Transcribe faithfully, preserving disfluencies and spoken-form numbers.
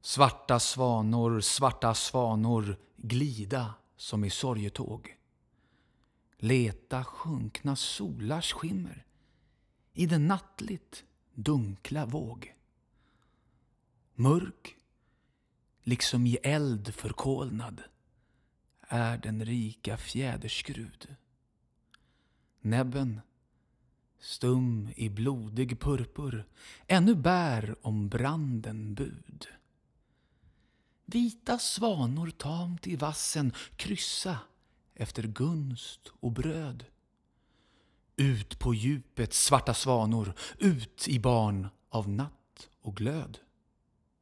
Svarta svanor, svarta svanor, glida som i sorgetåg. Leta sjunkna solars skimmer i den nattligt dunkla våg. Mörk, liksom i eld förkolnad, är den rika fjäderskrud. Näbben, stum i blodig purpur, ännu bär om branden bud. Vita svanor tamt i vassen kryssa efter gunst och bröd. Ut på djupet, svarta svanor, ut i barn av natt och glöd.